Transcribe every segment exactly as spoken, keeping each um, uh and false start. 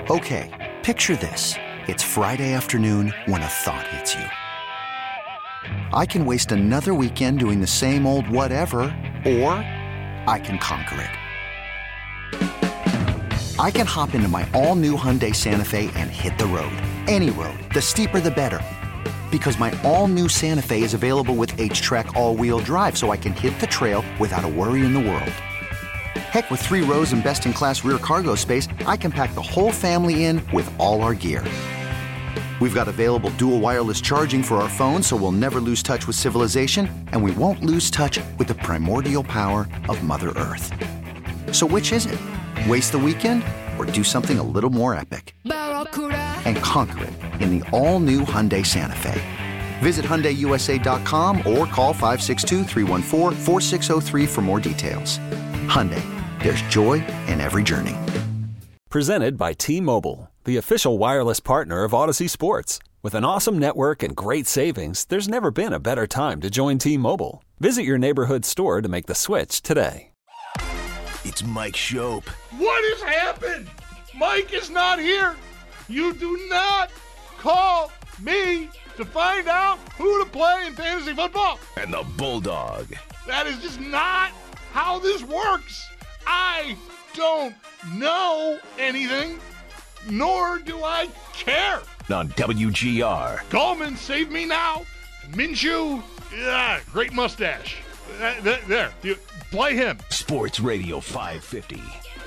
Okay, picture this. It's Friday afternoon when a thought hits you. I can waste another weekend doing the same old whatever, or I can conquer it. I can hop into my all-new Hyundai Santa Fe and hit the road. Any road. The steeper, the better. Because my all-new Santa Fe is available with H-Track all-wheel drive, so I can hit the trail without a worry in the world. Heck, with three rows and best-in-class rear cargo space, I can pack the whole family in with all our gear. We've got available dual wireless charging for our phones, so we'll never lose touch with civilization, and we won't lose touch with the primordial power of Mother Earth. So which is it? Waste the weekend or do something a little more epic? And conquer it in the all-new Hyundai Santa Fe. Visit Hyundai U S A dot com or call five six two, three one four, four six zero three for more details. Hyundai, there's joy in every journey. Presented by T-Mobile, the official wireless partner of Odyssey Sports. With an awesome network and great savings, there's never been a better time to join T-Mobile. Visit your neighborhood store to make the switch today. It's Mike Schopp. What has happened? Mike is not here. You do not call me to find out who to play in fantasy football. And the Bulldog. That is just not how this works. I don't know anything, nor do I care. On W G R. Gallman, save me now. Minshew, yeah, great mustache. Uh, there, there, you, play him. Sports Radio five fifty.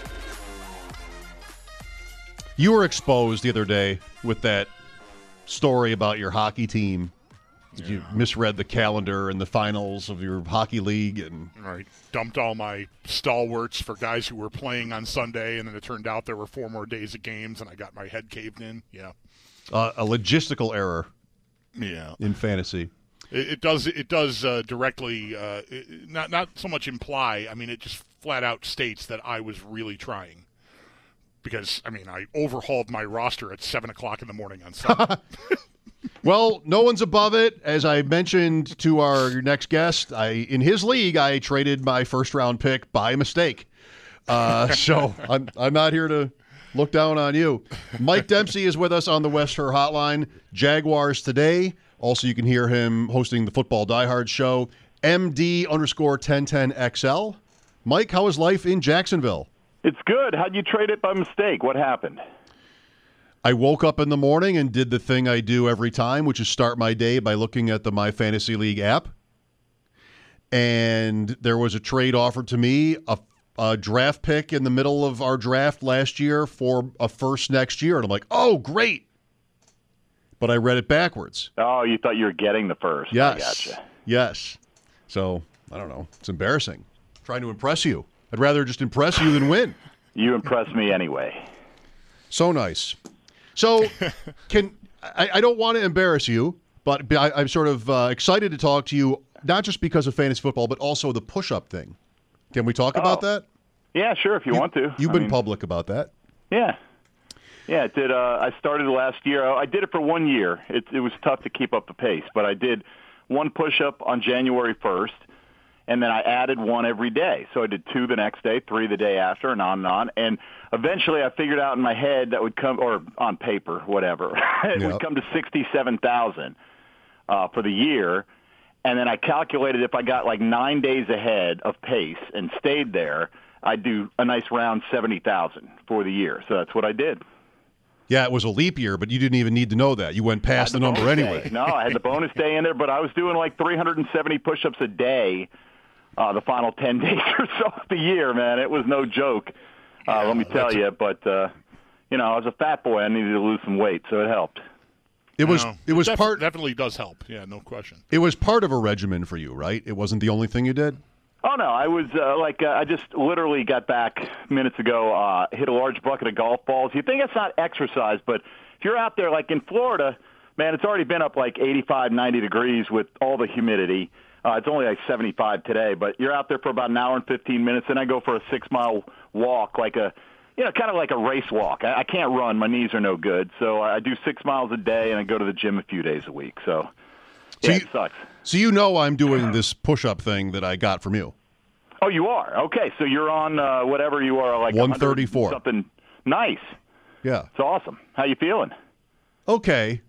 You were exposed the other day with that story about your hockey team. Yeah. You misread the calendar and the finals of your hockey league. And all right. Dumped all my stalwarts for guys who were playing on Sunday, and then it turned out there were four more days of games, and I got my head caved in. Yeah. Uh, a logistical error. Yeah. In fantasy. It, it does It does uh, directly, uh, it, not, not so much imply, I mean, it just flat out states that I was really trying. Because, I mean, I overhauled my roster at seven o'clock in the morning on Sunday. Well, no one's above it. As I mentioned to our next guest, I in his league, I traded my first-round pick by mistake. Uh, so I'm I'm not here to look down on you. Mike Dempsey is with us on the West Her Hotline. Jaguars today. Also, you can hear him hosting the Football Diehard Show. M D underscore ten ten X L. Mike, how is life in Jacksonville? It's good. How'd you trade it by mistake? What happened? I woke up in the morning and did the thing I do every time, which is start my day by looking at the My Fantasy League app. And there was a trade offered to me, a, a draft pick in the middle of our draft last year for a first next year. And I'm like, oh, great. But I read it backwards. Oh, you thought you were getting the first. Yes. I gotcha. Yes. So, I don't know. It's embarrassing. I'm trying to impress you. I'd rather just impress you than win. You impress me anyway. So nice. So, can I, I don't want to embarrass you, but I, I'm sort of uh, excited to talk to you, not just because of fantasy football, but also the push-up thing. Can we talk oh. about that? Yeah, sure, if you, you want to. You've I been mean, public about that. Yeah. Yeah, it did. Uh, I started last year. I did it for one year. It, it was tough to keep up the pace, but I did one push-up on January first, and then I added one every day. So I did two the next day, three the day after, and on and on. And eventually I figured out in my head that would come, or on paper, whatever, it yep. would come to sixty-seven thousand uh, for the year. And then I calculated if I got like nine days ahead of pace and stayed there, I'd do a nice round seventy thousand for the year. So that's what I did. Yeah, it was a leap year, but you didn't even need to know that. You went past the, the number anyway. Day. No, I had the bonus day in there, but I was doing like three hundred seventy push-ups a day uh, the final ten days or so of the year, man. It was no joke, uh, yeah, let me tell you. But, uh, you know, I was a fat boy. I needed to lose some weight, so it helped. It was no, it was it def- part definitely does help. Yeah, no question. It was part of a regimen for you, right? It wasn't the only thing you did? Oh, no. I was uh, like, uh, I just literally got back minutes ago, uh, hit a large bucket of golf balls. You think it's not exercise, but if you're out there, like in Florida, man, it's already been up like eighty-five, ninety degrees with all the humidity. Uh, it's only like seventy-five today, but you're out there for about an hour and fifteen minutes, and I go for a six-mile walk, like a, you know, kind of like a race walk. I, I can't run. My knees are no good. So I do six miles a day, and I go to the gym a few days a week. So, yeah, so you, it sucks. So you know I'm doing this push-up thing that I got from you. Oh, you are? Okay, so you're on uh, whatever you are, like one thirty-four. Something nice. Yeah. It's awesome. How you feeling? Okay.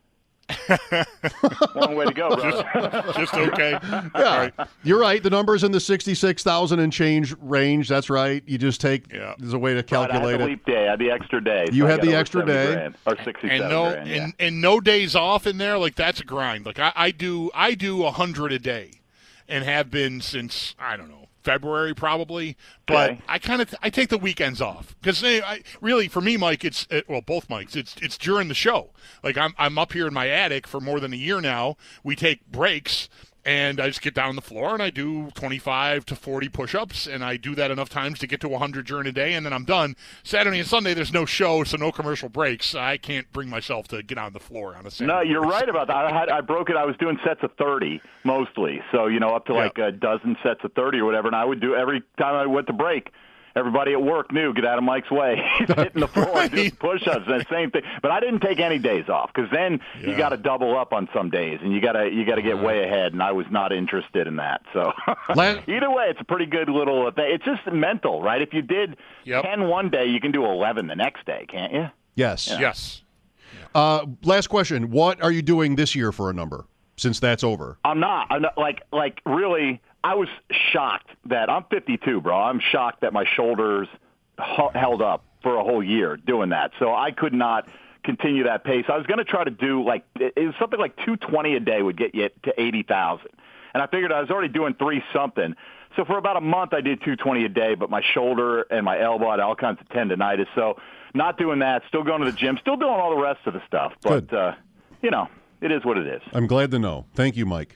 Long way to go, bro. Just, just okay. Yeah, Right. You're right. The number's in the sixty-six thousand and change range. That's right. You just take, Yeah. there's a way to Right, I calculate had the it. leap day. I had the extra day. You so I had got the over extra seventy day. grand, or sixty-seven and no grand, yeah. and, and no days off in there. Like that's a grind. Like I, I do I do a hundred a day, and have been since I don't know February probably. But Okay. I kind of I take the weekends off because I really for me, Mike, it's it, well both Mikes. It's it's during the show. Like I'm I'm up here in my attic for more than a year now. We take breaks. And I just get down on the floor and I do twenty-five to forty push-ups, and I do that enough times to get to one hundred during a day, and then I'm done. Saturday and Sunday, there's no show, so no commercial breaks. I can't bring myself to get on the floor on a Saturday. No, you're right about that. I had I broke it. I was doing sets of thirty mostly, so you know up to Yeah. like a dozen sets of thirty or whatever. And I would do every time I went to break. Everybody at work knew, get out of Mike's way. He's hitting the floor and doing push-ups. And the same thing. But I didn't take any days off because then Yeah. you got to double up on some days, and you got to you got to get way ahead. And I was not interested in that. So La- either way, it's a pretty good little thing. It's just mental, right? If you did Yep. ten one day, you can do eleven the next day, can't you? Yes. Yes. Uh, last question. What are you doing this year for a number since that's over? I'm not. I'm not like like really. I was shocked that I'm fifty-two, bro. I'm shocked that my shoulders h- held up for a whole year doing that. So I could not continue that pace. I was going to try to do like it was something like two twenty a day would get you to eighty thousand, and I figured I was already doing three something. So for about a month I did two twenty a day, but my shoulder and my elbow had all kinds of tendonitis. So not doing that. Still going to the gym. Still doing all the rest of the stuff. But Good. uh, you know, it is what it is. I'm glad to know. Thank you, Mike.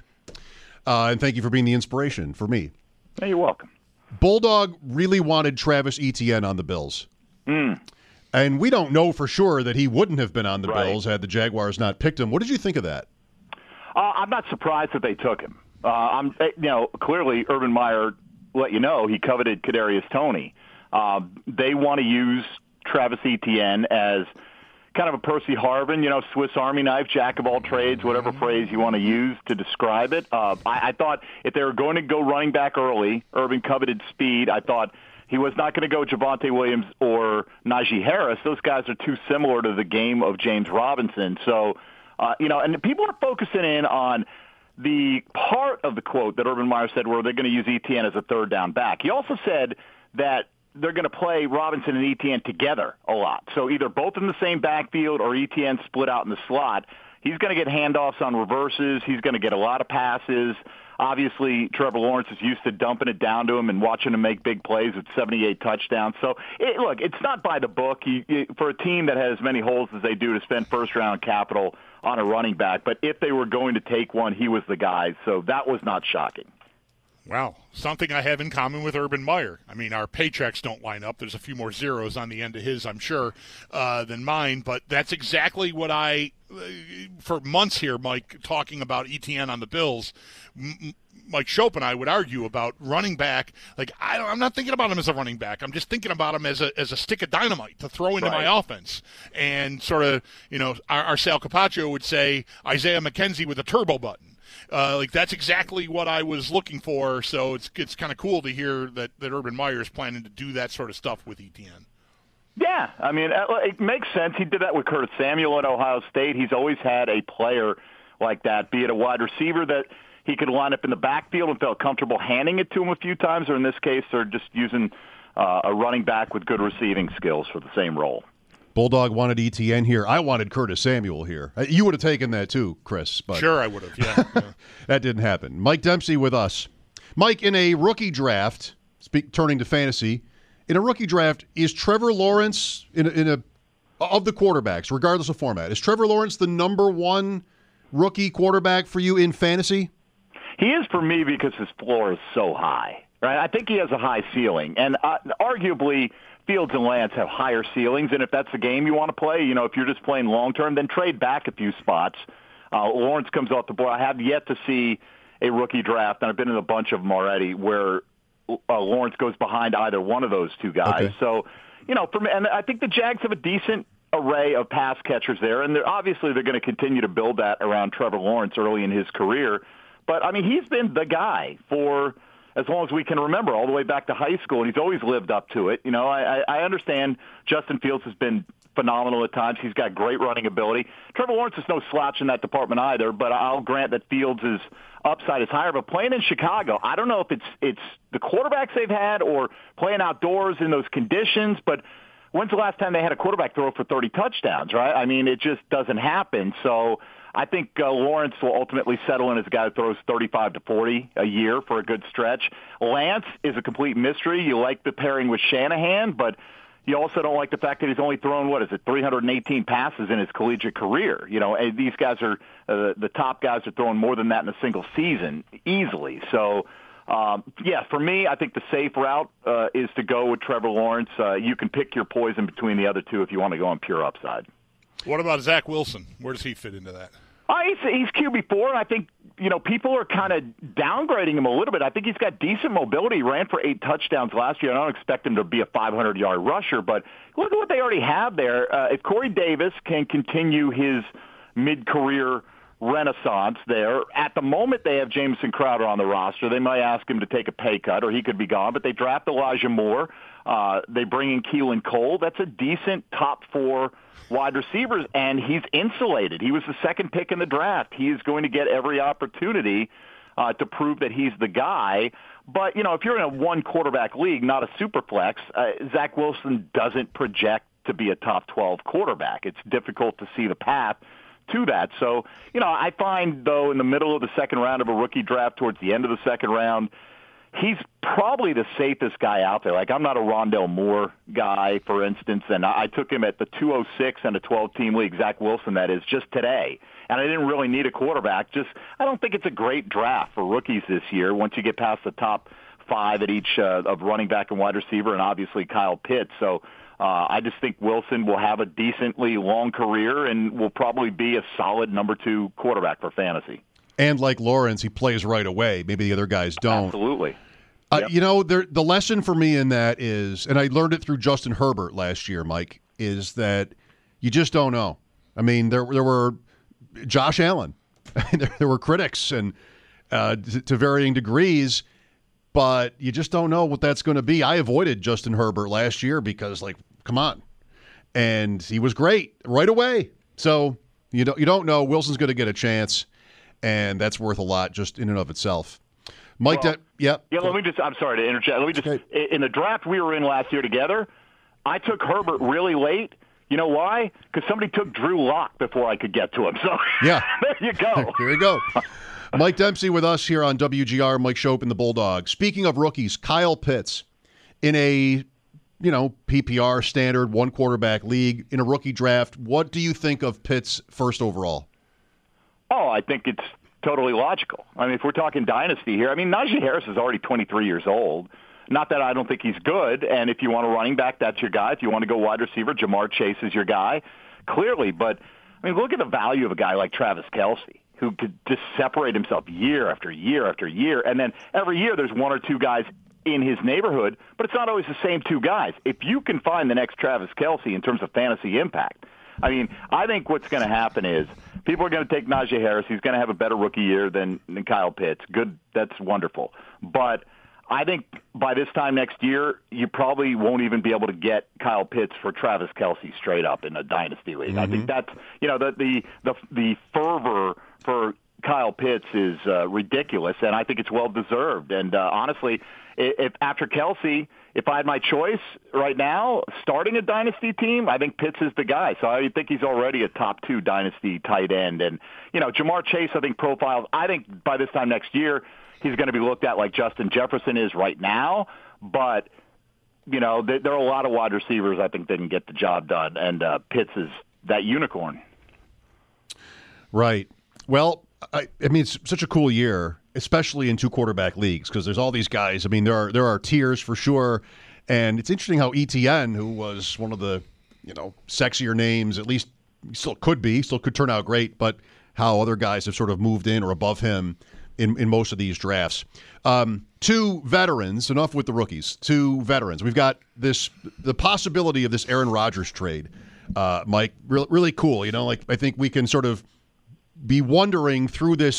Uh, and thank you for being the inspiration for me. Hey, you're welcome. Bulldog really wanted Travis Etienne on the Bills. Mm. And we don't know for sure that he wouldn't have been on the Right. Bills had the Jaguars not picked him. What did you think of that? Uh, I'm not surprised that they took him. Uh, I'm, you know, clearly Urban Meyer let you know he coveted Kadarius Toney. Uh, they want to use Travis Etienne as kind of a Percy Harvin, you know, Swiss Army knife, jack of all trades, whatever phrase you want to use to describe it. Uh, I, I thought if they were going to go running back early, Urban coveted speed. I thought he was not going to go Javonte Williams or Najee Harris. Those guys are too similar to the game of James Robinson. So, uh, you know, and people are focusing in on the part of the quote that Urban Meyer said where they're going to use Etienne as a third down back. He also said that they're going to play Robinson and Etienne together a lot. So either both in the same backfield or Etienne split out in the slot. He's going to get handoffs on reverses. He's going to get a lot of passes. Obviously, Trevor Lawrence is used to dumping it down to him and watching him make big plays with seventy-eight touchdowns. So, it, look, it's not by the book. You, you, for a team that has as many holes as they do to spend first-round capital on a running back, but if they were going to take one, he was the guy. So that was not shocking. Wow, something I have in common with Urban Meyer. I mean, our paychecks don't line up. There's a few more zeros on the end of his, I'm sure, uh, than mine. But that's exactly what I, uh, for months here, Mike, talking about Etienne on the Bills. M- Mike Shope and I would argue about running back. Like I don't, I'm not thinking about him as a running back. I'm just thinking about him as a as a stick of dynamite to throw into Right. my offense. And sort of, you know, our, our Sal Capaccio would say Isaiah McKenzie with a turbo button. Uh, like that's exactly what I was looking for. So it's it's kind of cool to hear that, that Urban Meyer is planning to do that sort of stuff with Etienne. Yeah, I mean, it makes sense. He did that with Curtis Samuel at Ohio State. He's always had a player like that, be it a wide receiver that he could line up in the backfield and felt comfortable handing it to him a few times, or in this case, they're just using uh, a running back with good receiving skills for the same role. Bulldog wanted Etienne here. I wanted Curtis Samuel here. Uh, You would have taken that too, Chris. But Sure, I would have. Yeah, yeah. that didn't happen. Mike Dempsey with us. Mike, in a rookie draft, speak, turning to fantasy, in a rookie draft, is Trevor Lawrence in a, in a of the quarterbacks, regardless of format, is Trevor Lawrence the number one rookie quarterback for you in fantasy? He is for me because his floor is so high, right? I think he has a high ceiling, and uh, arguably Fields and Lance have higher ceilings. And if that's the game you want to play, you know, if you're just playing long term, then trade back a few spots. Uh, Lawrence comes off the board. I have yet to see a rookie draft, and I've been in a bunch of them already, where uh, Lawrence goes behind either one of those two guys. Okay. So, you know, for me, and I think the Jags have a decent array of pass catchers there, and they're obviously they're going to continue to build that around Trevor Lawrence early in his career. But, I mean, he's been the guy for as long as we can remember, all the way back to high school, and he's always lived up to it. You know, I, I understand Justin Fields has been phenomenal at times. He's got great running ability. Trevor Lawrence is no slouch in that department either, but I'll grant that Fields' upside is higher. But playing in Chicago, I don't know if it's it's the quarterbacks they've had or playing outdoors in those conditions, but when's the last time they had a quarterback throw for thirty touchdowns, right? I mean, it just doesn't happen. So I think uh, Lawrence will ultimately settle in as a guy who throws thirty-five to forty a year for a good stretch. Lance is a complete mystery. You like the pairing with Shanahan, but you also don't like the fact that he's only thrown, what is it, three hundred eighteen passes in his collegiate career. You know, and these guys are, uh, the top guys are throwing more than that in a single season, easily. So, um, yeah, for me, I think the safe route uh, is to go with Trevor Lawrence. Uh, you can pick your poison between the other two if you want to go on pure upside. What about Zach Wilson? Where does he fit into that? Uh, he's, he's Q B four, and I think, you know, people are kind of downgrading him a little bit. I think he's got decent mobility. He ran for eight touchdowns last year. I don't expect him to be a five hundred yard rusher, but look at what they already have there. Uh, if Corey Davis can continue his mid-career renaissance there, at the moment they have Jamison Crowder on the roster. They might ask him to take a pay cut or he could be gone, but they draft Elijah Moore. Uh, they bring in Keelan Cole. That's a decent top four wide receivers, and he's insulated. He was the second pick in the draft. He is going to get every opportunity uh, to prove that he's the guy. But, you know, if you're in a one-quarterback league, not a super flex, uh, Zach Wilson doesn't project to be a top twelve quarterback. It's difficult to see the path to that. So, you know, I find, though, in the middle of the second round of a rookie draft, towards the end of the second round, he's probably the safest guy out there. Like, I'm not a Rondale Moore guy, for instance, and I took him at the two oh six and a twelve-team league, Zach Wilson, that is, just today. And I didn't really need a quarterback. Just, I don't think it's a great draft for rookies this year once you get past the top five at each uh, of running back and wide receiver, and obviously Kyle Pitts. So uh, I just think Wilson will have a decently long career and will probably be a solid number two quarterback for fantasy. And like Lawrence, he plays right away. Maybe the other guys don't. Absolutely. Uh, yep. You know, there, the lesson for me in that is, and I learned it through Justin Herbert last year, Mike, is that you just don't know. I mean, there there were Josh Allen. there, there were critics and uh, to, to varying degrees, but you just don't know what that's going to be. I avoided Justin Herbert last year because, like, come on. And he was great right away. So you don't, you don't know. Wilson's going to get a chance, and that's worth a lot just in and of itself. Mike, well, that, yeah. Yeah, let me just, I'm sorry to interject. Let me just, okay. In the draft we were in last year together, I took Herbert really late. You know why? Because somebody took Drew Lock before I could get to him. So yeah. There you go. Here you go. Mike Dempsey with us here on W G R, Mike Schopp and the Bulldogs. Speaking of rookies, Kyle Pitts in a, you know, P P R standard one quarterback league in a rookie draft. What do you think of Pitts first overall? Oh, I think it's totally logical. I mean, if we're talking dynasty here, I mean, Najee Harris is already twenty-three years old. Not that I don't think he's good, and if you want a running back, that's your guy. If you want to go wide receiver, Jamar Chase is your guy, clearly. But, I mean, look at the value of a guy like Travis Kelce, who could just separate himself year after year after year, and then every year there's one or two guys in his neighborhood, but it's not always the same two guys. If you can find the next Travis Kelce in terms of fantasy impact, I mean, I think what's going to happen is people are going to take Najee Harris. He's going to have a better rookie year than, than Kyle Pitts. Good, that's wonderful. But I think by this time next year, you probably won't even be able to get Kyle Pitts for Travis Kelce straight up in a dynasty league. Mm-hmm. I think that's, you know, the the the, the fervor for Kyle Pitts is uh, ridiculous, and I think it's well deserved. And uh, honestly, if after Kelce, if I had my choice right now, starting a dynasty team, I think Pitts is the guy. So I think he's already a top two dynasty tight end. And, you know, Jamar Chase, I think, profiles, I think by this time next year, he's going to be looked at like Justin Jefferson is right now. But, you know, there, there are a lot of wide receivers I think that can get the job done. And uh, Pitts is that unicorn. Right. Well, I, I mean, it's such a cool year, especially in two quarterback leagues, because there's all these guys. I mean, there are there are tiers for sure, and it's interesting how E T N, who was one of the you know sexier names, at least still could be, still could turn out great, but how other guys have sort of moved in or above him in in most of these drafts. Um, two veterans, enough with the rookies. Two veterans. We've got this the possibility of this Aaron Rodgers trade, uh, Mike. Really, really cool. You know, like I think we can sort of be wondering through this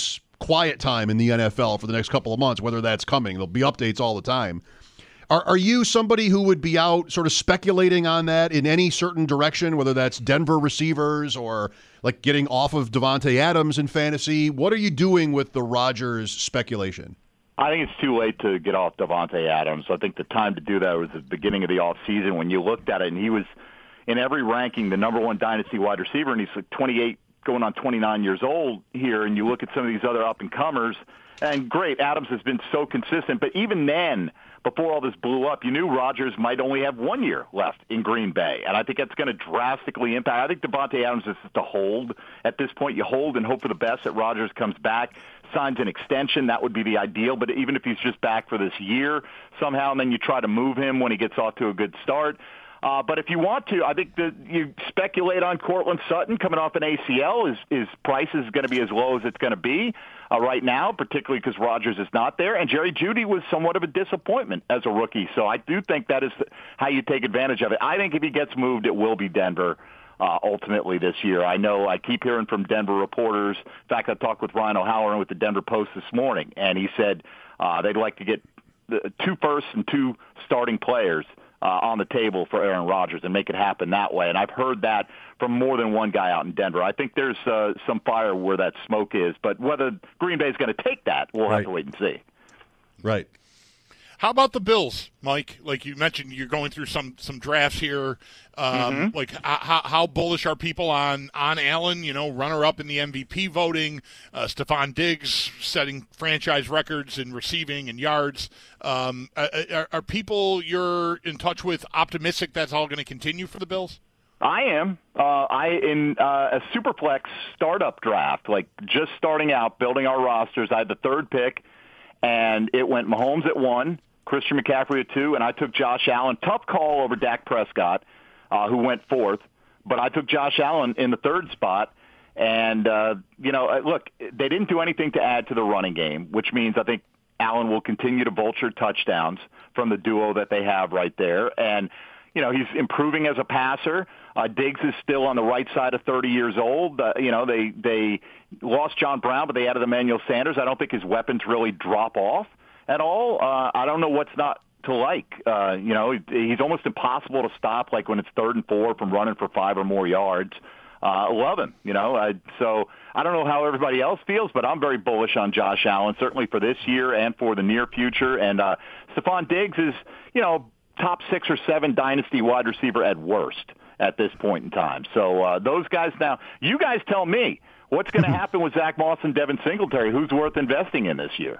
quiet time in the N F L for the next couple of months, whether that's coming. There'll be updates all the time. Are, are you somebody who would be out sort of speculating on that in any certain direction, whether that's Denver receivers or like getting off of Davante Adams in fantasy? What are you doing with the Rodgers speculation? I think it's too late to get off Davante Adams. I think the time to do that was at the beginning of the offseason when you looked at it, and he was in every ranking the number one dynasty wide receiver, and he's like twenty-eight, going on twenty-nine years old here, and you look at some of these other up-and-comers, and great, Adams has been so consistent, but even then, before all this blew up, you knew Rodgers might only have one year left in Green Bay, and I think that's going to drastically impact. I think Davante Adams is just a hold. At this point, you hold and hope for the best that Rodgers comes back, signs an extension. That would be the ideal, but even if he's just back for this year somehow, and then you try to move him when he gets off to a good start. Uh, but if you want to, I think that you speculate on Cortland Sutton coming off an A C L. His, his price is going to be as low as it's going to be uh, right now, particularly because Rodgers is not there. And Jerry Jeudy was somewhat of a disappointment as a rookie. So I do think that is how you take advantage of it. I think if he gets moved, it will be Denver uh, ultimately this year. I know I keep hearing from Denver reporters. In fact, I talked with Ryan O'Halloran with the Denver Post this morning, and he said uh, they'd like to get the two firsts and two starting players Uh, on the table for Aaron Rodgers and make it happen that way. And I've heard that from more than one guy out in Denver. I think there's uh, some fire where that smoke is, but whether Green Bay is going to take that, we'll right. have to wait and see. Right. How about the Bills, Mike? Like you mentioned, you're going through some, some drafts here. Um, mm-hmm. Like how, how bullish are people on, on Allen, you know, runner-up in the M V P voting, uh, Stephon Diggs setting franchise records in receiving and yards. Um, are, are people you're in touch with optimistic that's all going to continue for the Bills? I am. Uh, I in uh, a Superflex startup draft, like just starting out, building our rosters. I had the third pick, and it went Mahomes at one, Christian McCaffrey at two, and I took Josh Allen. Tough call over Dak Prescott, uh, who went fourth, but I took Josh Allen in the third spot. And, uh, you know, look, they didn't do anything to add to the running game, which means I think Allen will continue to vulture touchdowns from the duo that they have right there. And, you know, he's improving as a passer. Uh, Diggs is still on the right side of thirty years old. Uh, you know, they they lost John Brown, but they added Emmanuel Sanders. I don't think his weapons really drop off at all. Uh, I don't know what's not to like. Uh, you know, he's almost impossible to stop, like when it's third and four from running for five or more yards. Uh, love him, you know. Uh, so I don't know how everybody else feels, but I'm very bullish on Josh Allen, certainly for this year and for the near future. And uh, Stephon Diggs is, you know, top six or seven dynasty wide receiver at worst at this point in time. So uh, those guys now, you guys tell me, what's going to happen with Zach Moss and Devin Singletary? Who's worth investing in this year?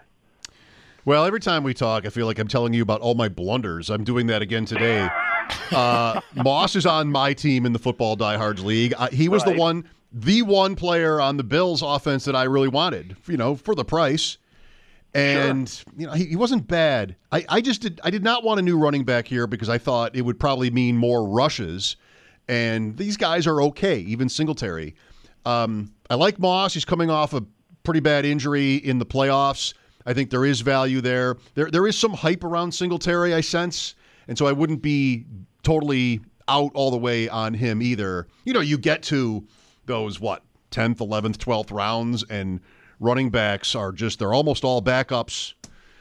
Well, every time we talk, I feel like I'm telling you about all my blunders. I'm doing that again today. Uh, Moss is on my team in the Football Diehards League. Uh, he was right. the one, the one player on the Bills offense that I really wanted, you know, for the price. And, sure. you know, he, he wasn't bad. I, I just did, I did not want a new running back here because I thought it would probably mean more rushes. And these guys are okay, even Singletary. Um, I like Moss. He's coming off a pretty bad injury in the playoffs. I think there is value there. There, there is some hype around Singletary, I sense. And so I wouldn't be totally out all the way on him either. You know, you get to those, what, tenth, eleventh, twelfth rounds, and running backs are just, they're almost all backups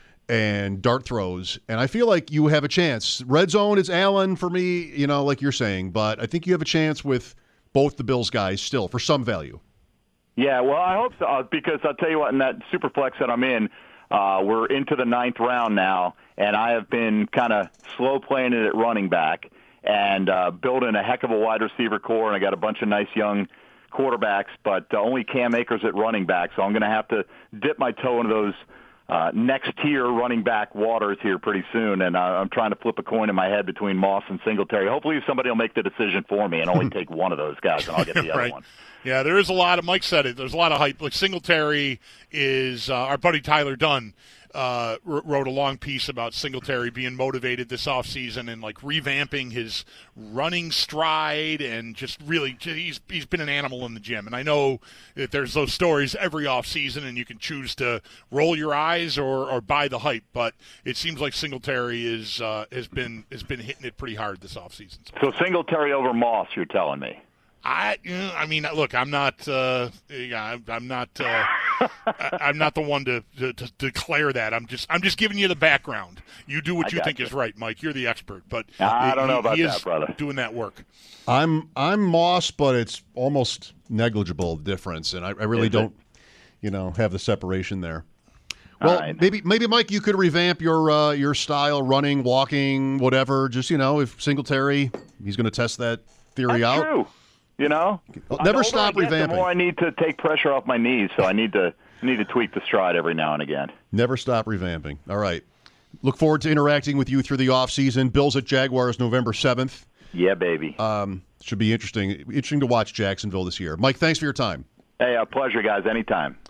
and dart throws. And I feel like you have a chance. Red zone is Allen for me, you know, like you're saying. But I think you have a chance with both the Bills guys still for some value. Yeah, well, I hope so, uh, because I'll tell you what, in that super flex that I'm in, uh, we're into the ninth round now, and I have been kind of slow playing it at running back and uh, building a heck of a wide receiver core, and I got a bunch of nice young quarterbacks, but uh, only Cam Akers at running back, so I'm going to have to dip my toe into those uh, next-tier running back waters here pretty soon, and uh, I'm trying to flip a coin in my head between Moss and Singletary. Hopefully somebody will make the decision for me and only take one of those guys, and I'll get the right. other one. Yeah, there is a lot of, Mike said it, there's a lot of hype. Like Singletary is, uh, our buddy Tyler Dunn uh, wrote a long piece about Singletary being motivated this offseason and like revamping his running stride and just really, he's he's been an animal in the gym. And I know that there's those stories every offseason and you can choose to roll your eyes or, or buy the hype, but it seems like Singletary is, uh, has been has been hitting it pretty hard this offseason. So Singletary over Moss, you're telling me? I, you know, I mean, look, I'm not, uh, yeah, I'm not uh, I, I'm not the one to, to, to declare that. I'm just I'm just giving you the background. You do what I you think you. is right, Mike. You're the expert, but I don't he, know about he that, is brother. doing that work. I'm I'm Moss, but it's almost negligible difference, and I, I really Is don't, it? you know, have the separation there. Well, right. maybe maybe Mike, you could revamp your uh, your style, running, walking, whatever. Just you know, if Singletary, he's going to test that theory That's out. true. You know, Well, The never older stop I get, revamping. The more I need to take pressure off my knees, so I need to need to tweak the stride every now and again. Never stop revamping. All right. Look forward to interacting with you through the off season. Bills at Jaguars, November seventh. Yeah, baby. Um, should be interesting. Interesting to watch Jacksonville this year. Mike, thanks for your time. Hey, a pleasure, guys. Anytime.